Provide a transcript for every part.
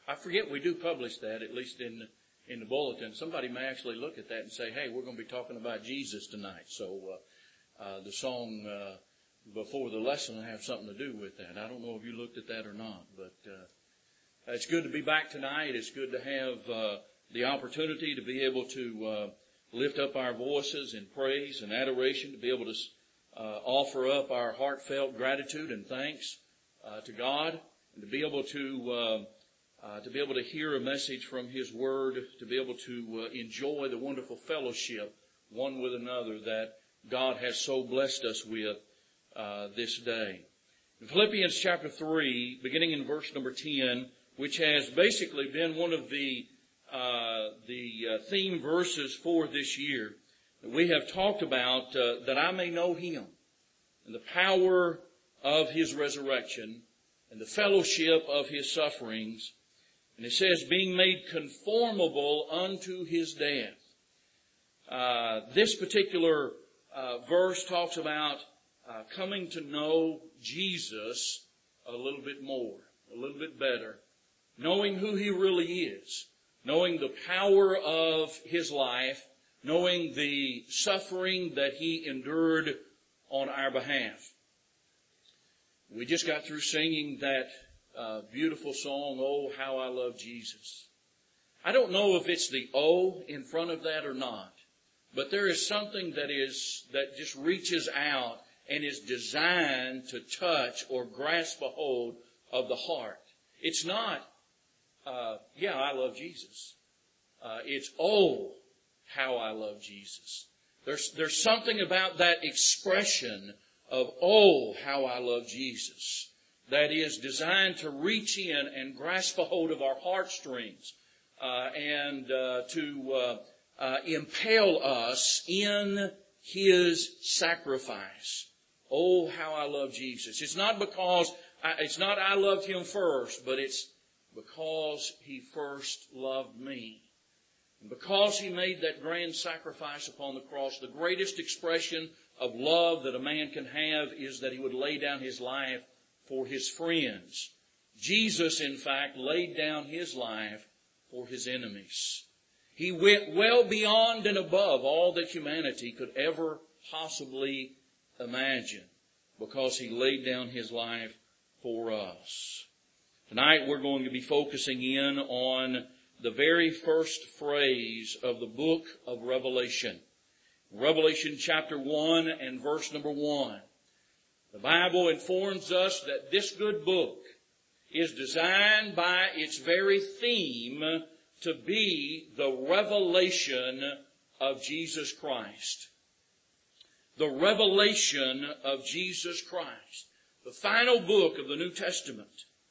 I forget we do publish that, at least in the bulletin. Somebody may actually look at that and say, hey, we're going to be talking about Jesus tonight. So the song before the lesson will have something to do with that. I don't know if you looked at that or not, but it's good to be back tonight. It's good to have the opportunity to be able to lift up our voices in praise and adoration, to be able to offer up our heartfelt gratitude and thanks to God, and to be able to hear a message from His Word, to be able to enjoy the wonderful fellowship one with another that God has so blessed us with this day. In Philippians chapter 3, beginning in verse number 10, which has basically been one of the theme verses for this year, we have talked about that I may know Him and the power of His resurrection and the fellowship of His sufferings. And it says, being made conformable unto His death. This particular verse talks about coming to know Jesus a little bit more, a little bit better, knowing who He really is, knowing the power of His life, knowing the suffering that He endured on our behalf. We just got through singing that beautiful song, Oh, How I Love Jesus. I don't know if it's the O in front of that or not, but there is something that just reaches out and is designed to touch or grasp a hold of the heart. It's not, I love Jesus. It's, oh, how I love Jesus. There's something about that expression of, oh, how I love Jesus, that is designed to reach in and grasp a hold of our heartstrings and to impel us in His sacrifice. Oh, how I love Jesus. It's not I loved Him first, but it's because He first loved me. And because He made that grand sacrifice upon the cross, the greatest expression of love that a man can have is that he would lay down his life for his friends. Jesus, in fact, laid down His life for His enemies. He went well beyond and above all that humanity could ever possibly imagine, because He laid down His life for us. Tonight we're going to be focusing in on the very first phrase of the book of Revelation. Revelation chapter 1 and verse number 1. The Bible informs us that this good book is designed by its very theme to be the revelation of Jesus Christ. The revelation of Jesus Christ. The final book of the New Testament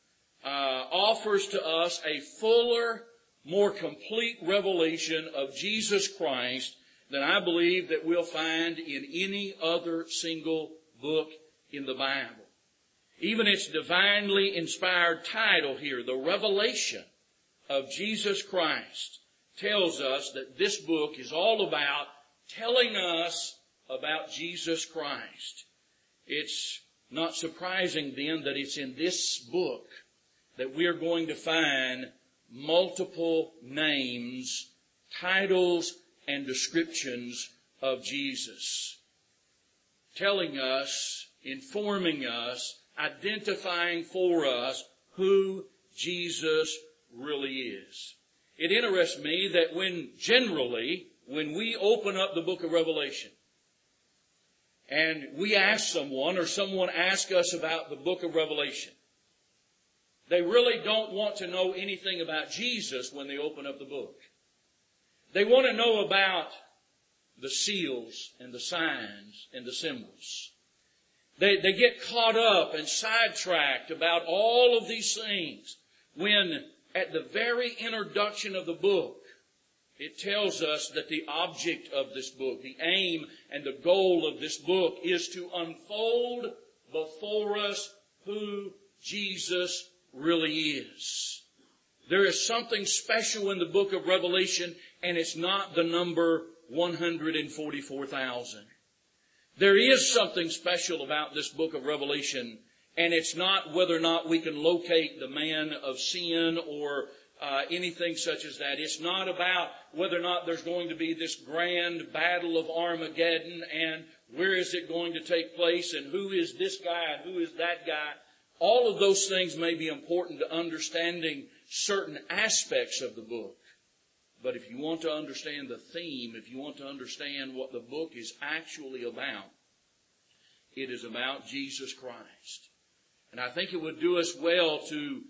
offers to us a fuller, more complete revelation of Jesus Christ than I believe that we'll find in any other single book in the Bible. Even its divinely inspired title here, The Revelation of Jesus Christ, tells us that this book is all about telling us about Jesus Christ. It's not surprising then that it's in this book that we are going to find multiple names, titles, and descriptions of Jesus, telling us, informing us, identifying for us who Jesus really is. It interests me that when we open up the book of Revelation and we ask someone or someone asks us about the book of Revelation, they really don't want to know anything about Jesus when they open up the book. They want to know about the seals and the signs and the symbols. They get caught up and sidetracked about all of these things when at the very introduction of the book, it tells us that the object of this book, the aim and the goal of this book is to unfold before us who Jesus really is. There is something special in the book of Revelation, and it's not the number 144,000. There is something special about this book of Revelation, and it's not whether or not we can locate the man of sin or anything such as that. It's not about whether or not there's going to be this grand battle of Armageddon and where is it going to take place and who is this guy and who is that guy. All of those things may be important to understanding certain aspects of the book. But if you want to understand the theme, if you want to understand what the book is actually about, it is about Jesus Christ. And I think it would do us well to,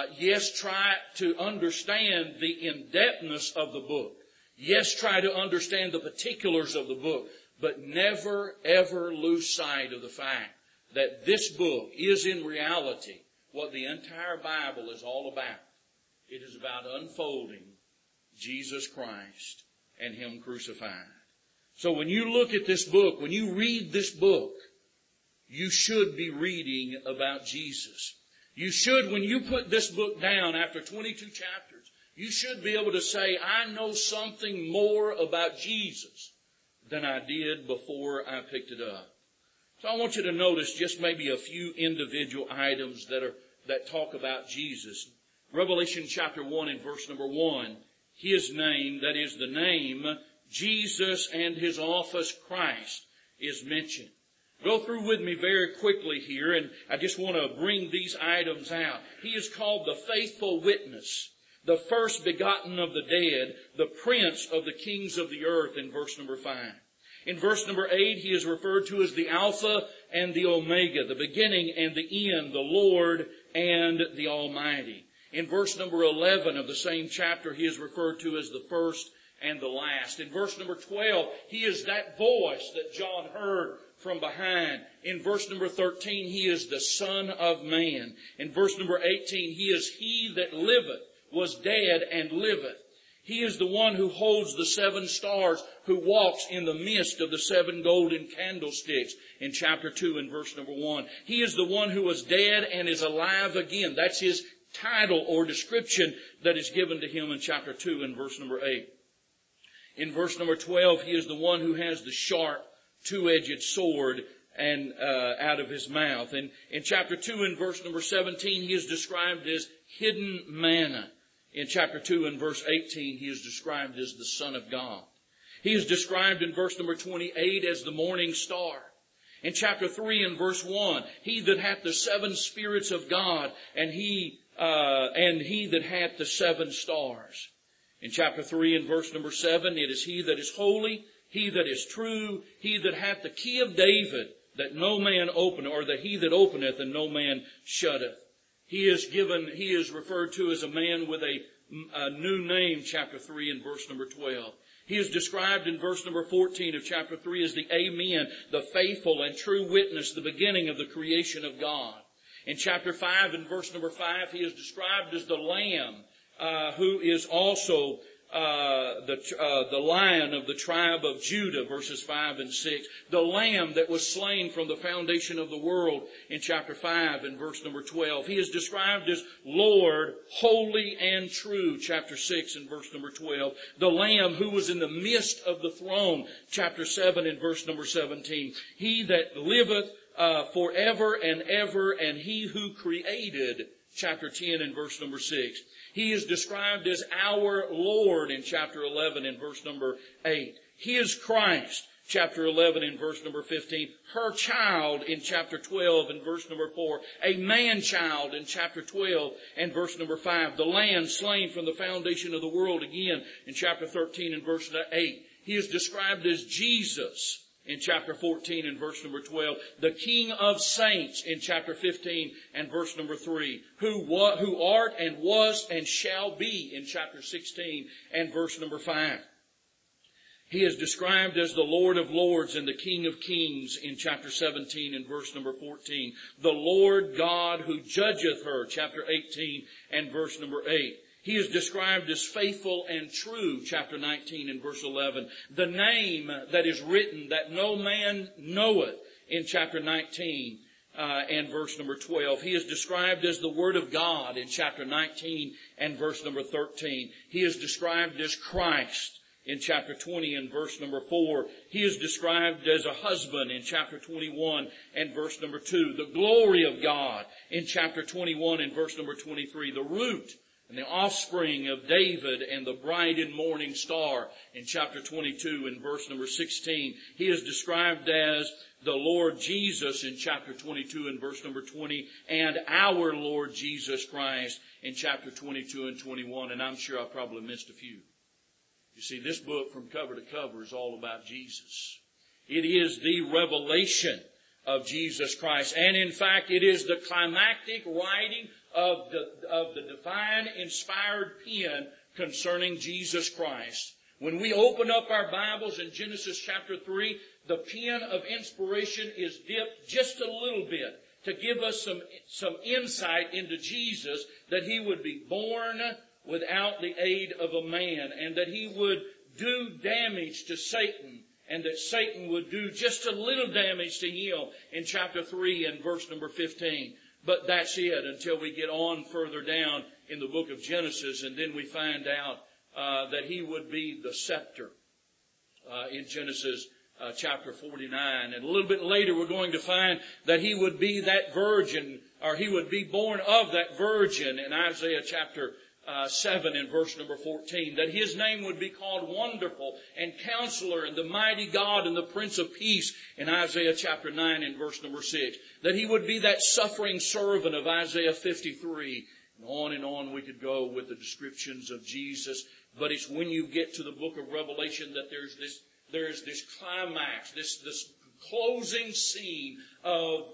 try to understand the in-depthness of the book. Yes, try to understand the particulars of the book, but never, ever lose sight of the fact that this book is in reality what the entire Bible is all about. It is about unfolding Jesus Christ and Him crucified. So when you look at this book, when you read this book, you should be reading about Jesus. You should, when you put this book down after 22 chapters, you should be able to say, I know something more about Jesus than I did before I picked it up. So I want you to notice just maybe a few individual items that talk about Jesus. Revelation chapter 1 and verse number 1, His name, that is the name, Jesus and His office Christ, is mentioned. Go through with me very quickly here, and I just want to bring these items out. He is called the faithful witness, the first begotten of the dead, the prince of the kings of the earth, in verse number 5. In verse number 8, He is referred to as the Alpha and the Omega, the beginning and the end, the Lord and the Almighty. In verse number 11 of the same chapter, He is referred to as the first and the last. In verse number 12, He is that voice that John heard from behind. In verse number 13, He is the Son of Man. In verse number 18, He is He that liveth, was dead and liveth. He is the one who holds the 7 stars, who walks in the midst of the 7 golden candlesticks in chapter 2 and verse number 1. He is the one who was dead and is alive again. That's His title or description that is given to Him in chapter 2 and verse number 8. In verse number 12, He is the one who has the sharp, two-edged sword and out of His mouth. And in chapter 2 and verse number 17, He is described as hidden manna. In chapter 2 and verse 18, He is described as the Son of God. He is described in verse number 28 as the morning star. In chapter 3 and verse 1, He that hath the 7 spirits of God, and He that hath the 7 stars. In chapter 3 and verse number 7, it is He that is holy, He that is true, He that hath the key of David, that no man openeth, or that He that openeth and no man shutteth. He is referred to as a man with a new name, chapter 3 and verse number 12. He is described in verse number 14 of chapter 3 as the Amen, the faithful and true witness, the beginning of the creation of God. In chapter 5 and verse number 5, He is described as the Lamb, who is also the Lion of the tribe of Judah, verses 5 and 6. The Lamb that was slain from the foundation of the world in chapter 5 and verse number 12. He is described as Lord, holy and true, chapter 6 and verse number 12. The Lamb who was in the midst of the throne, chapter 7 and verse number 17. He that liveth forever and ever, and He who created, chapter 10 and verse number 6. He is described as our Lord in chapter 11 and verse number 8. He is Christ, chapter 11 and verse number 15. Her child in chapter 12 and verse number 4. A man-child in chapter 12 and verse number 5. The Lamb slain from the foundation of the world again in chapter 13 and verse 8. He is described as Jesus in chapter 14 and verse number 12. The King of Saints in chapter 15 and verse number 3. Who art and was and shall be in chapter 16 and verse number 5. He is described as the Lord of Lords and the King of Kings in chapter 17 and verse number 14. The Lord God who judgeth her, chapter 18 and verse number 8. He is described as faithful and true, chapter 19 and verse 11. The name that is written that no man knoweth in chapter 19 and verse number 12. He is described as the Word of God in chapter 19 and verse number 13. He is described as Christ in chapter 20 and verse number 4. He is described as a husband in chapter 21 and verse number 2. The glory of God in chapter 21 and verse number 23. The root and the offspring of David and the bright and morning star in chapter 22 and verse number 16. He is described as the Lord Jesus in chapter 22 and verse number 20, and our Lord Jesus Christ in chapter 22 and 21, and I'm sure I probably missed a few. You see, this book from cover to cover is all about Jesus. It is the revelation of Jesus Christ, and in fact, it is the climactic writing of the divine inspired pen concerning Jesus Christ. When we open up our Bibles in Genesis chapter 3, the pen of inspiration is dipped just a little bit to give us some insight into Jesus, that He would be born without the aid of a man, and that He would do damage to Satan, and that Satan would do just a little damage to Him in chapter 3 and verse number 15. But that's it until we get on further down in the book of Genesis, and then we find out that He would be the scepter in Genesis chapter 49. And a little bit later we're going to find that He would be that virgin, or He would be born of that virgin in Isaiah chapter 7 and verse number 14, that His name would be called Wonderful and Counselor and the Mighty God and the Prince of Peace in Isaiah chapter 9 and verse number 6, that He would be that suffering servant of Isaiah 53. And on we could go with the descriptions of Jesus. But it's when you get to the book of Revelation that there's this climax, this closing scene of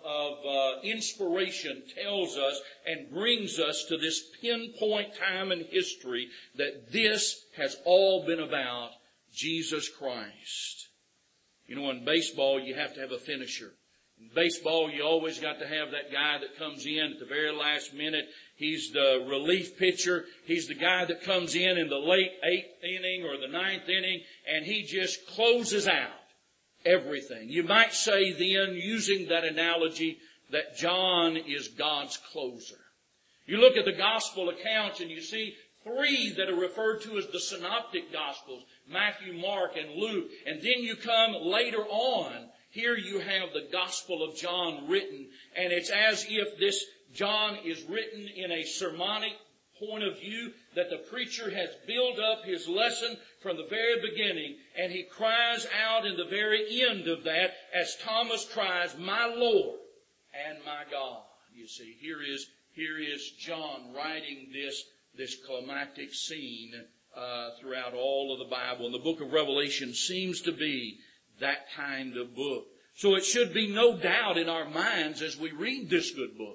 inspiration tells us and brings us to this pinpoint time in history that this has all been about Jesus Christ. You know, in baseball, you have to have a finisher. In baseball, you always got to have that guy that comes in at the very last minute. He's the relief pitcher. He's the guy that comes in the late 8th inning or the 9th inning, and he just closes out everything. You might say then, using that analogy, that John is God's closer. You look at the gospel accounts and you see 3 that are referred to as the synoptic gospels, Matthew, Mark, and Luke. And then you come later on, here you have the Gospel of John written, and it's as if this John is written in a sermonic point of view, that the preacher has built up his lesson from the very beginning, and he cries out in the very end of that, as Thomas cries, "My Lord and my God." You see, here is John writing this climactic scene throughout all of the Bible. And the book of Revelation seems to be that kind of book. So it should be no doubt in our minds as we read this good book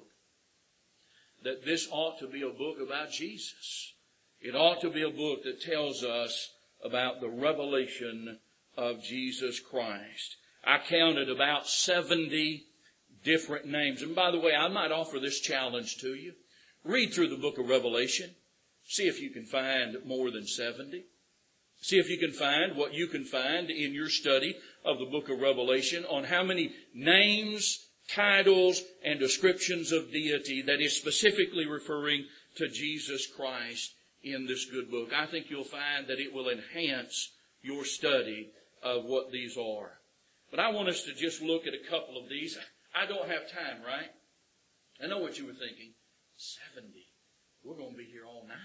that this ought to be a book about Jesus. It ought to be a book that tells us about the revelation of Jesus Christ. I counted about 70 different names. And by the way, I might offer this challenge to you. Read through the book of Revelation. See if you can find more than 70. See if you can find what you can find in your study of the book of Revelation on how many names, titles, and descriptions of deity that is specifically referring to Jesus Christ in this good book. I think you'll find that it will enhance your study of what these are. But I want us to just look at a couple of these. I don't have time, right? I know what you were thinking. 70. We're going to be here all night.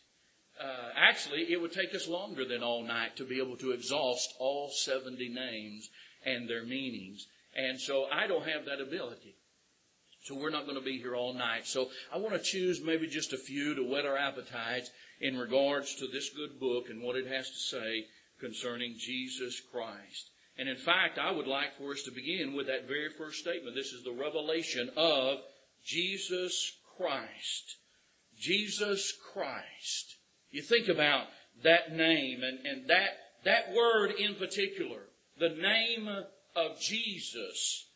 Actually, it would take us longer than all night to be able to exhaust all 70 names and their meanings. And so I don't have that ability. So we're not going to be here all night. So I want to choose maybe just a few to whet our appetites in regards to this good book and what it has to say concerning Jesus Christ. And in fact, I would like for us to begin with that very first statement. This is the revelation of Jesus Christ. Jesus Christ. You think about that name and that word in particular, the name of Jesus.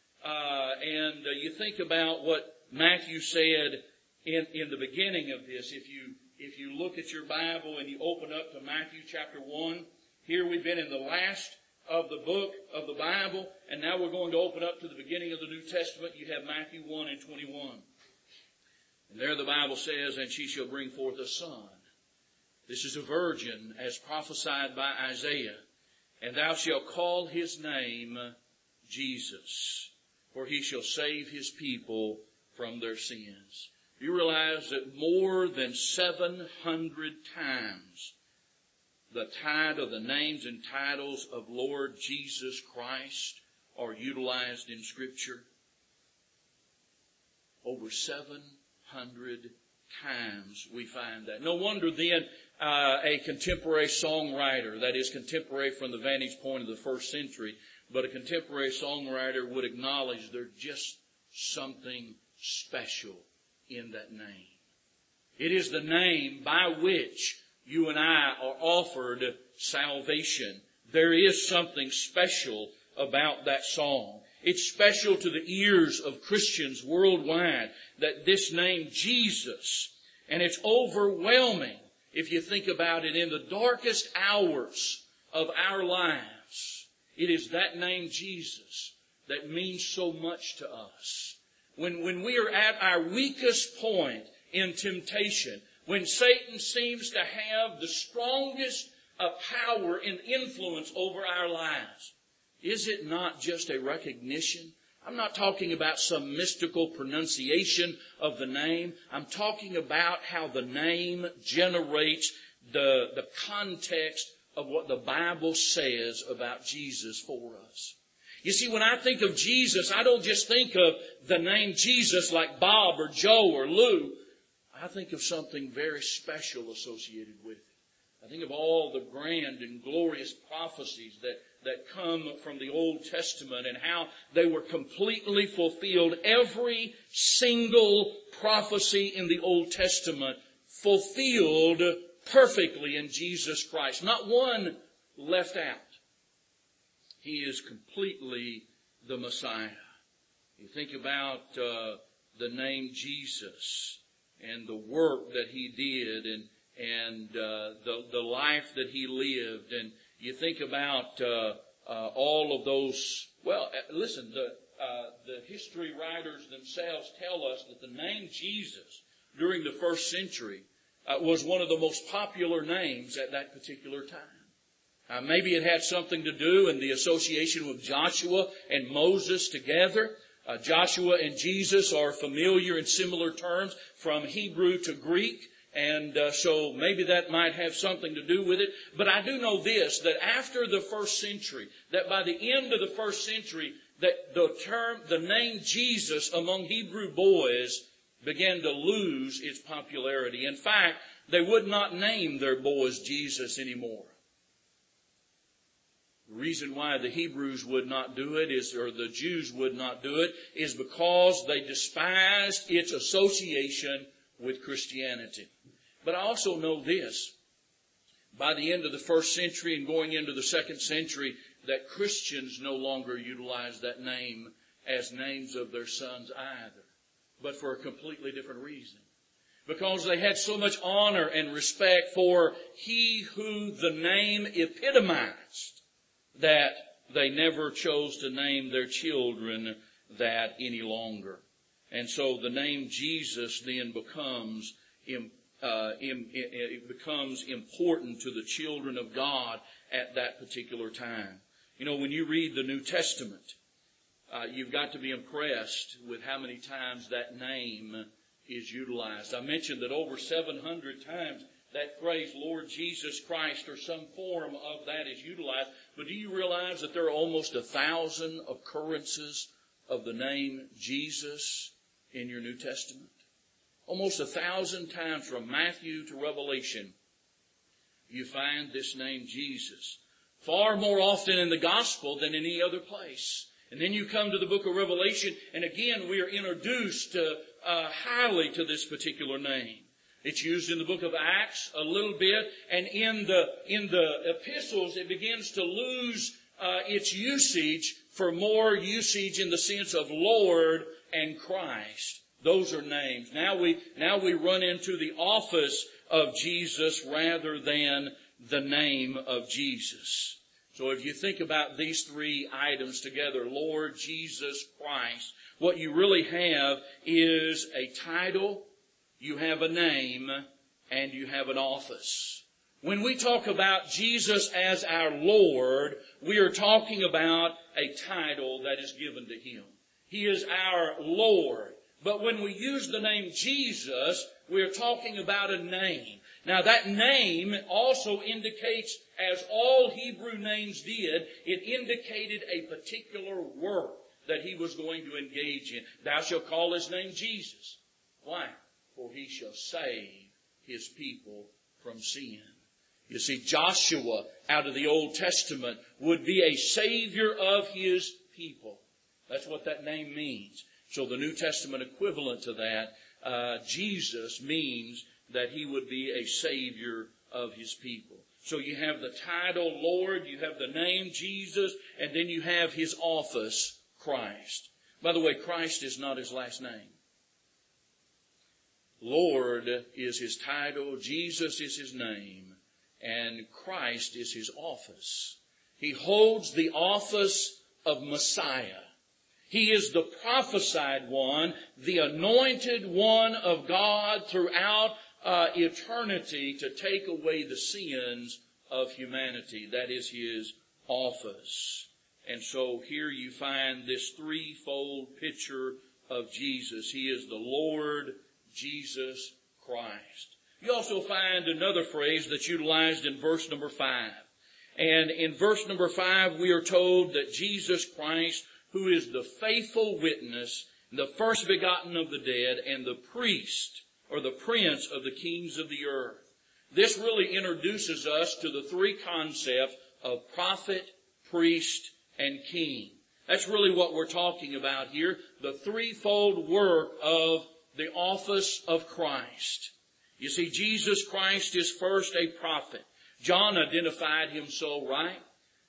And you think about what Matthew said in the beginning of this. If you look at your Bible and you open up to Matthew chapter 1, here we've been in the last of the book of the Bible, and now we're going to open up to the beginning of the New Testament. You have Matthew 1 and 21. And there the Bible says, "And she shall bring forth a son. This is a virgin, as prophesied by Isaiah. And thou shalt call his name Jesus, for he shall save his people from their sins." You realize that more than 700 times the names and titles of Lord Jesus Christ are utilized in Scripture? Over 700 times we find that. No wonder then a contemporary songwriter, that is contemporary from the vantage point of the first century, but a contemporary songwriter would acknowledge there's just something special in that name. It is the name by which you and I are offered salvation. There is something special about that song. It's special to the ears of Christians worldwide that this name Jesus, and it's overwhelming if you think about it in the darkest hours of our lives. It is that name Jesus that means so much to us. When we are at our weakest point in temptation, when Satan seems to have the strongest power and influence over our lives, is it not just a recognition? I'm not talking about some mystical pronunciation of the name. I'm talking about how the name generates the context of what the Bible says about Jesus for us. You see, when I think of Jesus, I don't just think of the name Jesus like Bob or Joe or Lou. I think of something very special associated with it. I think of all the grand and glorious prophecies that come from the Old Testament and how they were completely fulfilled. Every single prophecy in the Old Testament fulfilled perfectly in Jesus Christ. Not one left out. He is completely the Messiah. You think about the name Jesus and the work that He did and the life that He lived, and you think about all of those. Well, listen, the history writers themselves tell us that the name Jesus during the first century was one of the most popular names at that particular time. Maybe it had something to do in the association with Joshua and Moses together. Joshua and Jesus are familiar in similar terms from Hebrew to Greek. And so maybe that might have something to do with it. But I do know this, that after the first century, that by the end of the first century, that the name Jesus among Hebrew boys began to lose its popularity. In fact, they would not name their boys Jesus anymore. The reason why the Hebrews would not do it or the Jews would not do it, is because they despised its association with Christianity. But I also know this, by the end of the first century and going into the second century, that Christians no longer utilize that name as names of their sons either, but for a completely different reason. Because they had so much honor and respect for He who the name epitomized, that they never chose to name their children that any longer. And so the name Jesus then becomes important to the children of God at that particular time. You know, when you read the New Testament, you've got to be impressed with how many times that name is utilized. I mentioned that over 700 times that phrase, Lord Jesus Christ, or some form of that is utilized. But do you realize that there are almost 1,000 occurrences of the name Jesus in your New Testament? Almost 1,000 times from Matthew to Revelation, you find this name Jesus. Far more often in the Gospel than in any other place. And then you come to the book of Revelation, and again we are introduced highly to this particular name. It's used in the book of Acts a little bit, and in the epistles it begins to lose its usage for more usage in the sense of Lord and Christ. Those are names. Now we run into the office of Jesus rather than the name of Jesus. So if you think about these three items together, Lord Jesus Christ, what you really have is a title, you have a name, and you have an office. When we talk about Jesus as our Lord, we are talking about a title that is given to Him. He is our Lord. But when we use the name Jesus, we're talking about a name. Now that name also indicates, as all Hebrew names did, it indicated a particular work that he was going to engage in. Thou shalt call his name Jesus. Why? For he shall save his people from sin. You see, Joshua out of the Old Testament would be a savior of his people. That's what that name means. So the New Testament equivalent to that, Jesus, means that he would be a savior of his people. So you have the title Lord, you have the name Jesus, and then you have his office, Christ. By the way, Christ is not his last name. Lord is his title, Jesus is his name, and Christ is his office. He holds the office of Messiah. He is the prophesied one, the anointed one of God throughout eternity to take away the sins of humanity. That is his office. And so here you find this threefold picture of Jesus. He is the Lord Jesus Christ. You also find another phrase that's utilized in verse number 5. And in verse number 5 we are told that Jesus Christ, who is the faithful witness, the first begotten of the dead, and the priest, or the prince of the kings of the earth. This really introduces us to the three concepts of prophet, priest, and king. That's really what we're talking about here, the threefold work of the office of Christ. You see, Jesus Christ is first a prophet. John identified him so, right?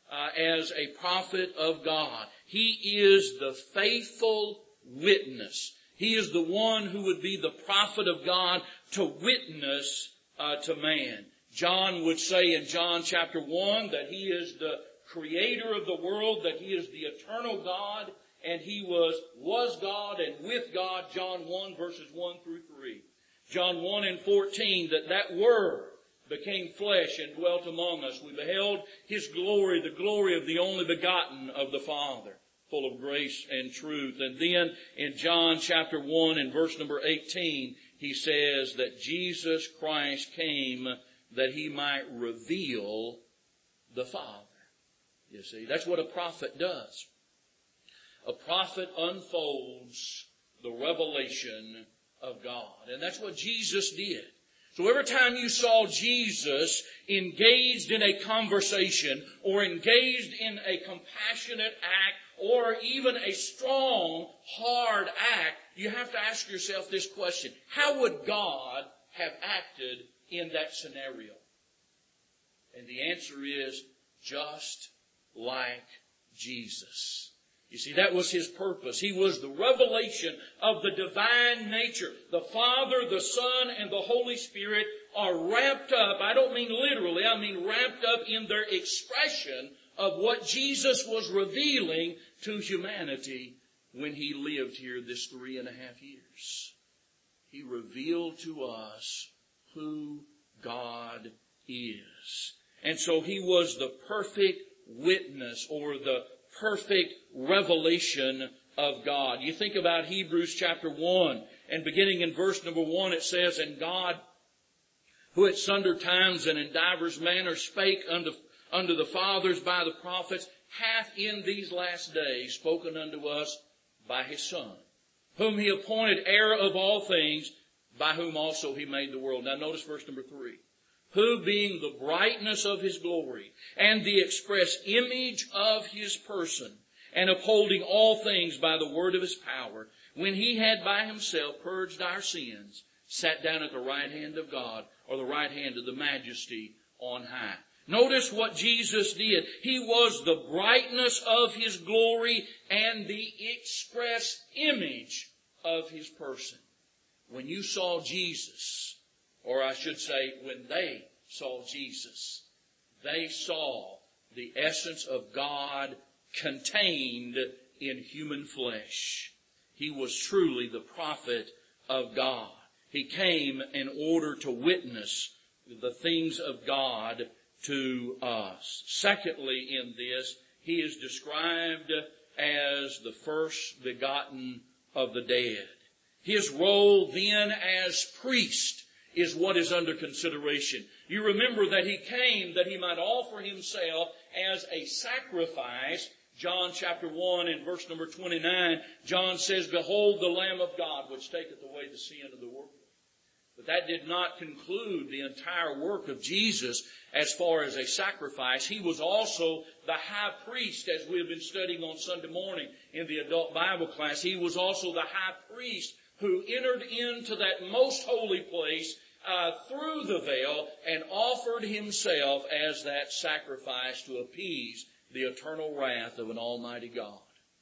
As a prophet of God. He is the faithful witness. He is the one who would be the prophet of God to witness to man. John would say in John chapter 1 that he is the creator of the world, that he is the eternal God, and he was God and with God, John 1 verses 1 through 3. John 1 and 14, that Word became flesh and dwelt among us. We beheld his glory, the glory of the only begotten of the Father, full of grace and truth. And then in John chapter 1 and verse number 18, he says that Jesus Christ came that he might reveal the Father. You see, that's what a prophet does. A prophet unfolds the revelation of God. And that's what Jesus did. So every time you saw Jesus engaged in a conversation or engaged in a compassionate act or even a strong, hard act, you have to ask yourself this question. How would God have acted in that scenario? And the answer is just like Jesus. You see, that was his purpose. He was the revelation of the divine nature. The Father, the Son, and the Holy Spirit are wrapped up, I don't mean literally, I mean wrapped up in their expression of what Jesus was revealing to humanity when he lived here this 3.5 years. He revealed to us who God is. And so he was the perfect witness or the perfect revelation of God. You think about Hebrews chapter 1 and beginning in verse number 1 it says, And God, who at sundry times and in divers manners spake unto the fathers by the prophets, hath in these last days spoken unto us by his Son, whom he appointed heir of all things, by whom also he made the world. Now notice verse number 3. Who being the brightness of his glory and the express image of his person, and upholding all things by the word of his power, when he had by himself purged our sins, sat down at the right hand of God, or the right hand of the majesty on high. Notice what Jesus did. He was the brightness of his glory and the express image of his person. When you saw Jesus, or I should say, when they saw Jesus, they saw the essence of God contained in human flesh. He was truly the prophet of God. He came in order to witness the things of God to us. Secondly, in this, he is described as the first begotten of the dead. His role then as priest is what is under consideration. You remember that He came that He might offer Himself as a sacrifice. John chapter 1 and verse number 29, John says, "Behold the Lamb of God, which taketh away the sin of the world." But that did not conclude the entire work of Jesus as far as a sacrifice. He was also the high priest, as we have been studying on Sunday morning in the adult Bible class. He was also the high priest who entered into that most holy place through the veil and offered Himself as that sacrifice to appease the eternal wrath of an almighty God.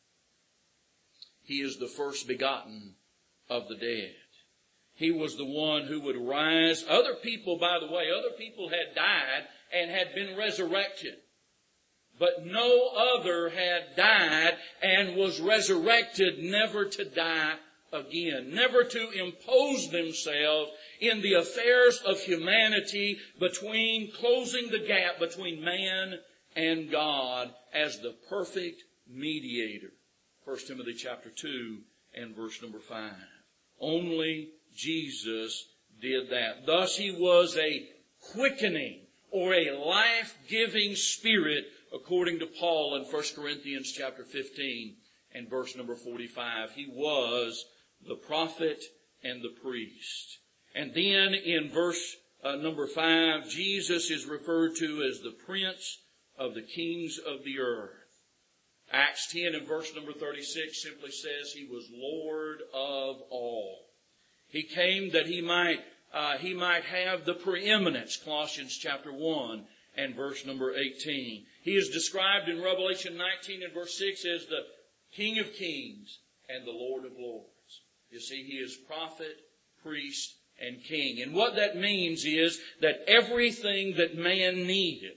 He is the first begotten of the dead. He was the one who would rise. Other people, by the way, other people had died and had been resurrected. But no other had died and was resurrected never to die again, never to impose themselves in the affairs of humanity closing the gap between man and God as the perfect mediator. 1 Timothy chapter 2 and verse number 5. Only Jesus did that. Thus He was a quickening or a life-giving Spirit, according to Paul in 1 Corinthians chapter 15 and verse number 45. He was the prophet and the priest. And then in verse number 5, Jesus is referred to as the Prince of the kings of the earth. Acts 10 and verse number 36 simply says He was Lord of all. He came that He might have the preeminence, Colossians chapter 1 and verse number 18. He is described in Revelation 19 and verse 6 as the King of kings and the Lord of lords. You see, He is prophet, priest, and king. And what that means is that everything that man needed,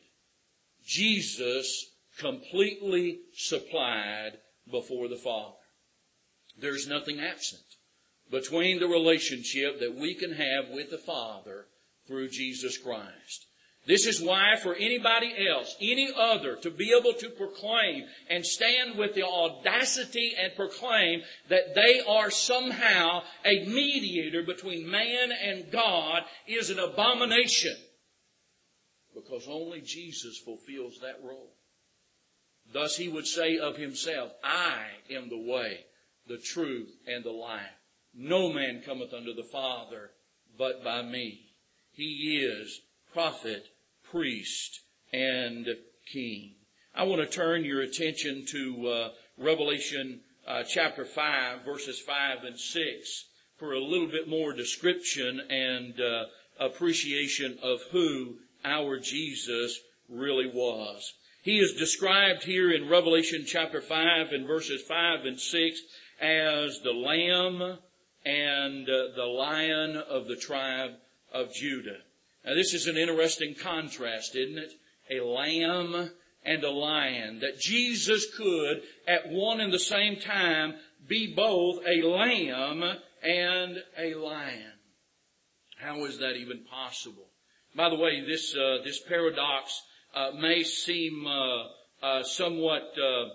Jesus completely supplied before the Father. There's nothing absent between the relationship that we can have with the Father through Jesus Christ. This is why for anybody else, any other, to be able to proclaim and stand with the audacity and proclaim that they are somehow a mediator between man and God is an abomination. Because only Jesus fulfills that role. Thus He would say of Himself, "I am the way, the truth, and the life. No man cometh unto the Father but by me." He is prophet, priest, and king. I want to turn your attention to Revelation chapter 5, verses 5 and 6 for a little bit more description and appreciation of who our Jesus really was. He is described here in Revelation chapter 5 and verses 5 and 6 as the Lamb and the Lion of the tribe of Judah. Now this is an interesting contrast, isn't it? A lamb and a lion. That Jesus could at one and the same time be both a lamb and a lion. How is that even possible? By the way, this paradox may seem somewhat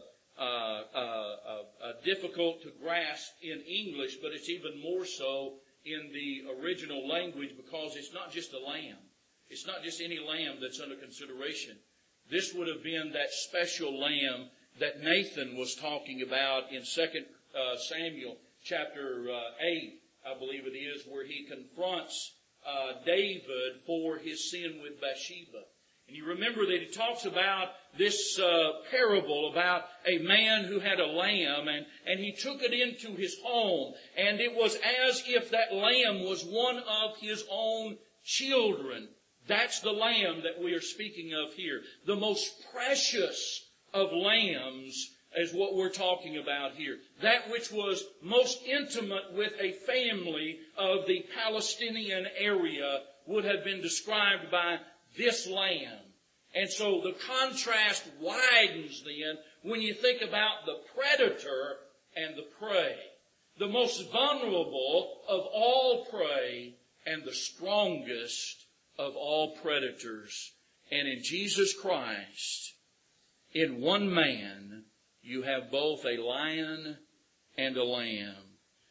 difficult to grasp in English, but it's even more so in the original language because it's not just a lamb. It's not just any lamb that's under consideration. This would have been that special lamb that Nathan was talking about in 2 Samuel chapter 8, I believe it is, where he confronts David for his sin with Bathsheba. And you remember that he talks about this parable about a man who had a lamb and he took it into his home. And it was as if that lamb was one of his own children. That's the lamb that we are speaking of here. The most precious of lambs is what we're talking about here. That which was most intimate with a family of the Palestinian area would have been described by this lamb. And so the contrast widens then when you think about the predator and the prey. The most vulnerable of all prey and the strongest of all predators. And in Jesus Christ, in one man, you have both a lion and a lamb.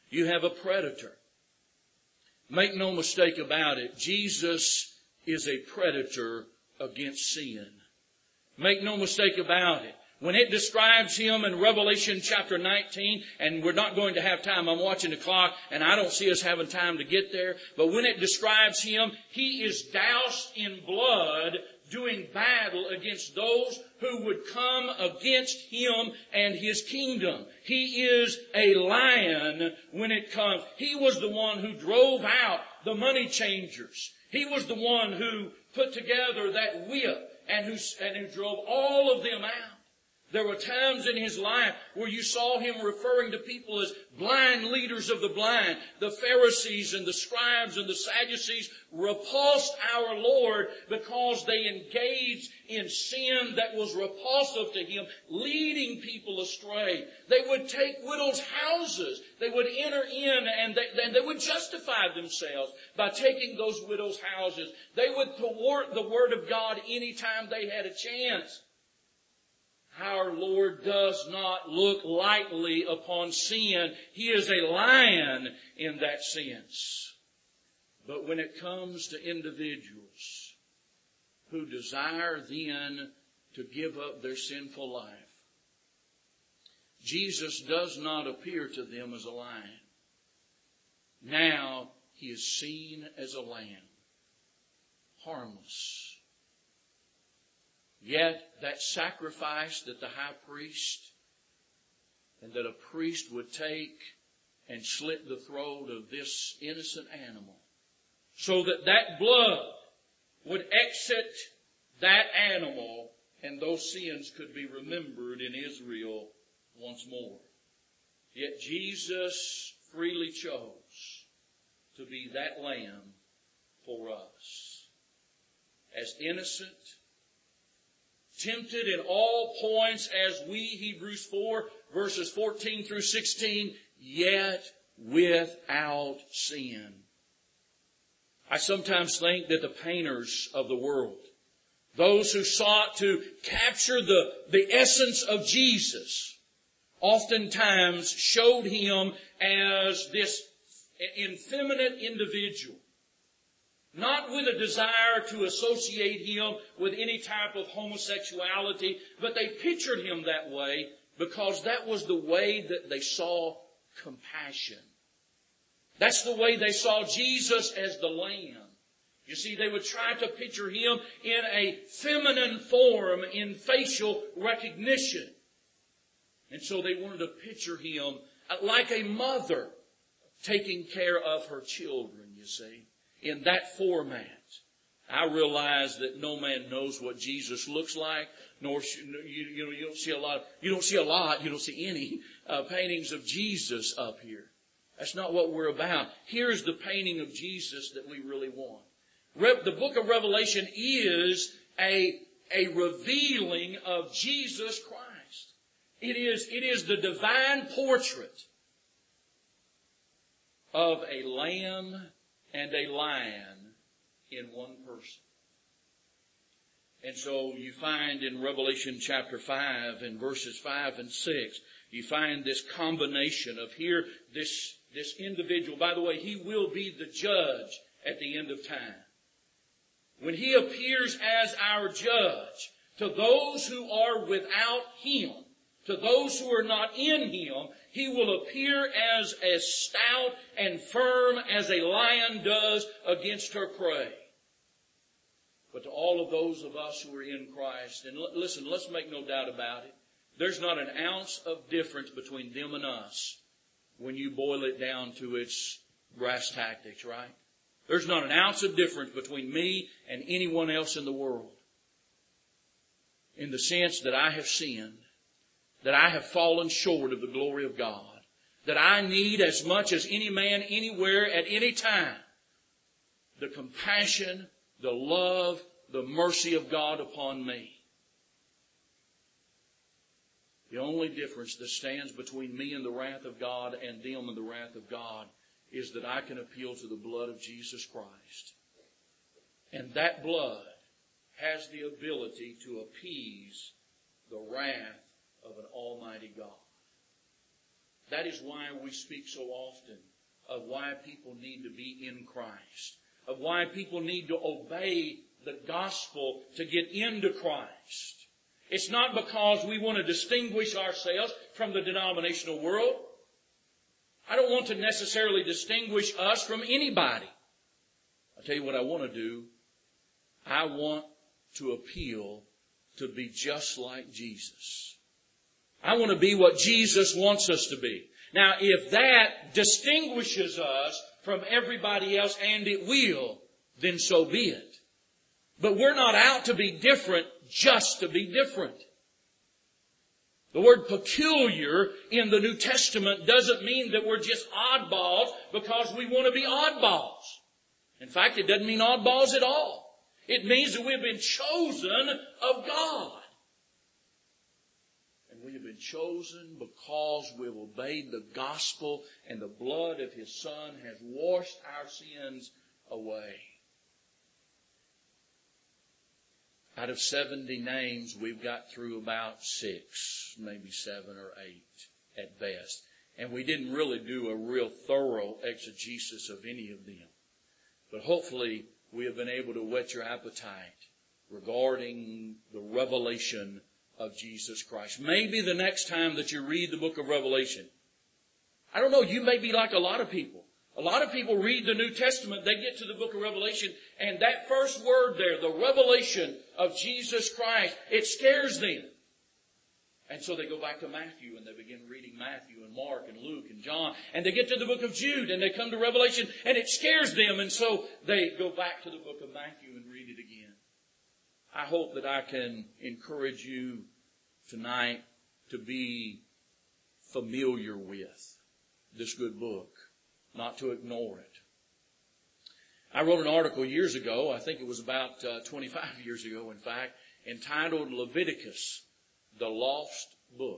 You have a predator. Make no mistake about it, Jesus is a predator against sin. Make no mistake about it. When it describes Him in Revelation chapter 19, and we're not going to have time, I'm watching the clock, and I don't see us having time to get there, but when it describes Him, He is doused in blood, doing battle against those who would come against Him and His kingdom. He is a lion when it comes. He was the one who drove out the money changers. He was the one who put together that whip and who drove all of them out. There were times in His life where you saw Him referring to people as blind leaders of the blind. The Pharisees and the scribes and the Sadducees repulsed our Lord because they engaged in sin that was repulsive to Him, leading people astray. They would take widows' houses. They would enter in and they would justify themselves by taking those widows' houses. They would thwart the Word of God anytime they had a chance. Our Lord does not look lightly upon sin. He is a lion in that sense. But when it comes to individuals who desire then to give up their sinful life, Jesus does not appear to them as a lion. Now He is seen as a lamb, harmless. Yet that sacrifice that the high priest and that a priest would take and slit the throat of this innocent animal so that that blood would exit that animal and those sins could be remembered in Israel once more. Yet Jesus freely chose to be that lamb for us. As innocent, tempted in all points as we, Hebrews 4, verses 14 through 16, yet without sin. I sometimes think that the painters of the world, those who sought to capture the essence of Jesus, oftentimes showed Him as this effeminate individual. Not with a desire to associate Him with any type of homosexuality, but they pictured Him that way because that was the way that they saw compassion. That's the way they saw Jesus as the Lamb. You see, they would try to picture Him in a feminine form in facial recognition. And so they wanted to picture Him like a mother taking care of her children, you see. In that format. I realize that no man knows what Jesus looks like, nor you don't see any paintings of Jesus up here. That's not what we're about. Here's the painting of Jesus that we really want. The book of Revelation is a revealing of Jesus Christ. It is the divine portrait of a lamb and a lion in one person. And so you find in Revelation chapter 5 and verses 5 and 6, you find this combination of here, this individual. By the way, He will be the judge at the end of time. When He appears as our judge, to those who are without Him, to those who are not in Him, He will appear as stout and firm as a lion does against her prey. But to all of those of us who are in Christ, and listen, let's make no doubt about it, there's not an ounce of difference between them and us when you boil it down to its brass tactics, right? There's not an ounce of difference between me and anyone else in the world. In the sense that I have sinned, that I have fallen short of the glory of God, that I need as much as any man anywhere at any time the compassion, the love, the mercy of God upon me. The only difference that stands between me and the wrath of God and them and the wrath of God is that I can appeal to the blood of Jesus Christ. And that blood has the ability to appease the wrath of an almighty God. That is why we speak so often of why people need to be in Christ, of why people need to obey the gospel to get into Christ. It's not because we want to distinguish ourselves from the denominational world. I don't want to necessarily distinguish us from anybody. I'll tell you what I want to do. I want to appeal to be just like Jesus. I want to be what Jesus wants us to be. Now, if that distinguishes us from everybody else, and it will, then so be it. But we're not out to be different just to be different. The word peculiar in the New Testament doesn't mean that we're just oddballs because we want to be oddballs. In fact, it doesn't mean oddballs at all. It means that we've been chosen of God. And we have been chosen because we've obeyed the gospel and the blood of His Son has washed our sins away. Out of 70 names, we've got through about 6, maybe 7 or 8 at best. And we didn't really do a real thorough exegesis of any of them. But hopefully we have been able to whet your appetite regarding the revelation of Jesus Christ. Maybe the next time that you read the book of Revelation, I don't know, you may be like a lot of people. A lot of people read the New Testament, they get to the book of Revelation, and that first word there, the revelation of Jesus Christ, it scares them. And so they go back to Matthew and they begin reading Matthew and Mark and Luke and John. And they get to the book of Jude and they come to Revelation and it scares them. And so they go back to the book of Matthew and read it again. I hope that I can encourage you tonight to be familiar with this good book, not to ignore it. I wrote an article years ago, I think it was about 25 years ago in fact, entitled Leviticus, the Lost Book.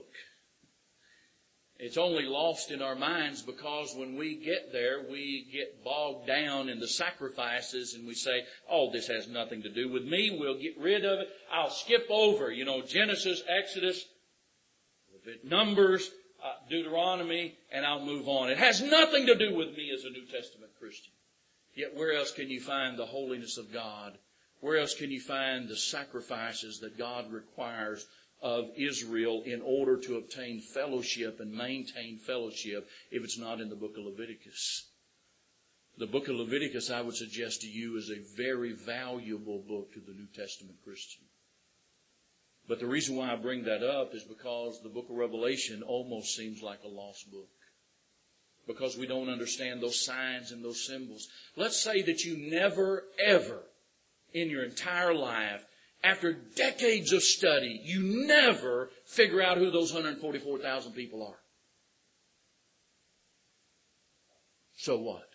It's only lost in our minds because when we get there, we get bogged down in the sacrifices and we say, oh, this has nothing to do with me. We'll get rid of it. I'll skip over, Genesis, Exodus, Numbers, Deuteronomy, and I'll move on. It has nothing to do with me as a New Testament Christian. Yet where else can you find the holiness of God? Where else can you find the sacrifices that God requires of Israel in order to obtain fellowship and maintain fellowship if it's not in the book of Leviticus? The book of Leviticus, I would suggest to you, is a very valuable book to the New Testament Christian. But the reason why I bring that up is because the book of Revelation almost seems like a lost book. Because we don't understand those signs and those symbols. Let's say that you never, ever, in your entire life, after decades of study, you never figure out who those 144,000 people are. So what?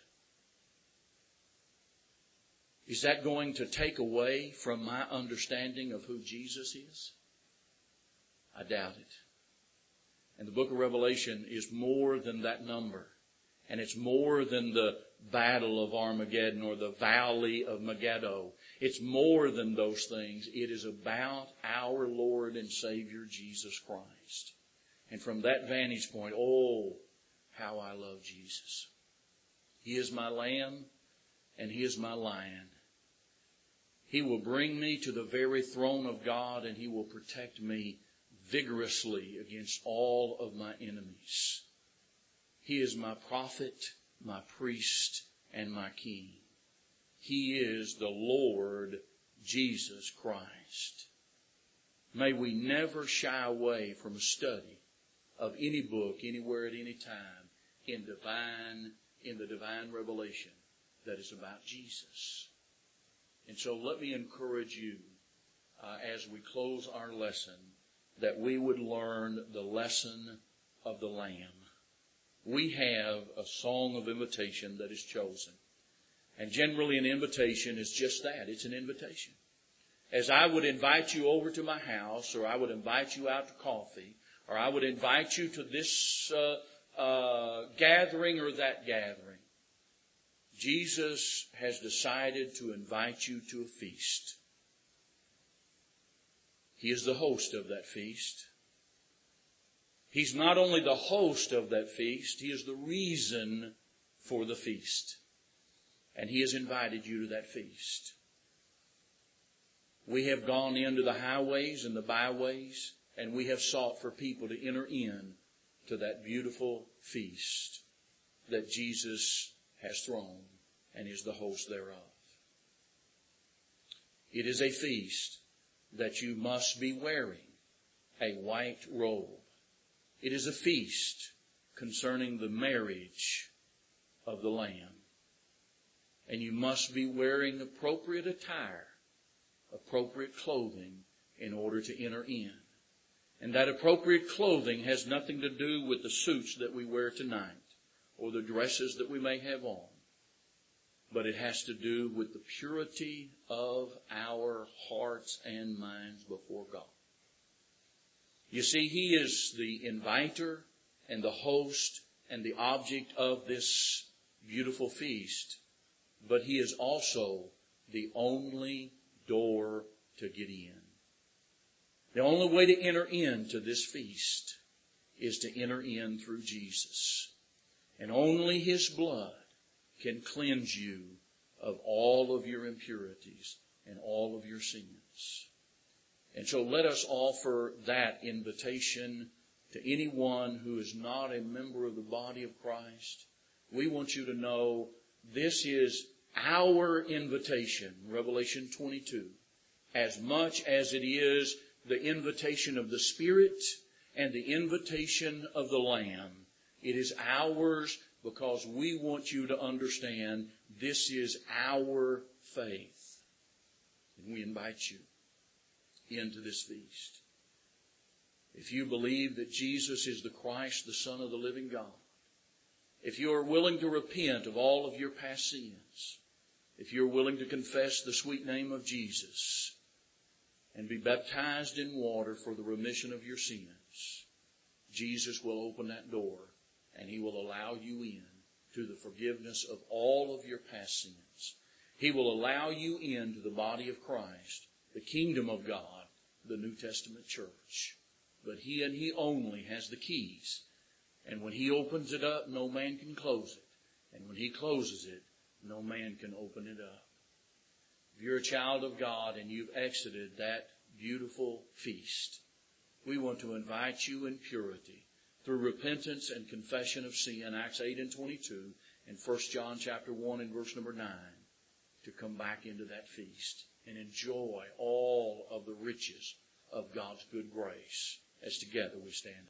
Is that going to take away from my understanding of who Jesus is? I doubt it. And the book of Revelation is more than that number. And it's more than the battle of Armageddon or the valley of Megiddo. It's more than those things. It is about our Lord and Savior Jesus Christ. And from that vantage point, oh, how I love Jesus. He is my lamb and He is my lion. He will bring me to the very throne of God and He will protect me vigorously against all of my enemies. He is my prophet, my priest, and my king. He is the Lord Jesus Christ. May we never shy away from a study of any book, anywhere, at any time, in the divine revelation that is about Jesus. And so let me encourage you, as we close our lesson, that we would learn the lesson of the Lamb. We have a song of invitation that is chosen. And generally an invitation is just that. It's an invitation. As I would invite you over to my house, or I would invite you out to coffee, or I would invite you to this gathering or that gathering, Jesus has decided to invite you to a feast. He is the host of that feast. He's not only the host of that feast, He is the reason for the feast. And He has invited you to that feast. We have gone into the highways and the byways, and we have sought for people to enter in to that beautiful feast that Jesus has thrown and is the host thereof. It is a feast that you must be wearing a white robe. It is a feast concerning the marriage of the Lamb. And you must be wearing appropriate attire, appropriate clothing in order to enter in. And that appropriate clothing has nothing to do with the suits that we wear tonight or the dresses that we may have on. But it has to do with the purity of our hearts and minds before God. You see, He is the inviter and the host and the object of this beautiful feast. But He is also the only door to get in. The only way to enter into this feast is to enter in through Jesus. And only His blood can cleanse you of all of your impurities and all of your sins. And so let us offer that invitation to anyone who is not a member of the body of Christ. We want you to know this is our invitation, Revelation 22, as much as it is the invitation of the Spirit and the invitation of the Lamb. It is ours because we want you to understand this is our faith. And we invite you into this feast. If you believe that Jesus is the Christ, the Son of the living God, if you are willing to repent of all of your past sins, if you're willing to confess the sweet name of Jesus and be baptized in water for the remission of your sins, Jesus will open that door and He will allow you in to the forgiveness of all of your past sins. He will allow you into the body of Christ, the kingdom of God, the New Testament church. But He and He only has the keys. And when He opens it up, no man can close it. And when He closes it, no man can open it up. If you're a child of God and you've exited that beautiful feast, we want to invite you in purity through repentance and confession of sin, Acts 8 and 22, and 1 John chapter 1 and verse number 9, to come back into that feast and enjoy all of the riches of God's good grace as together we stand.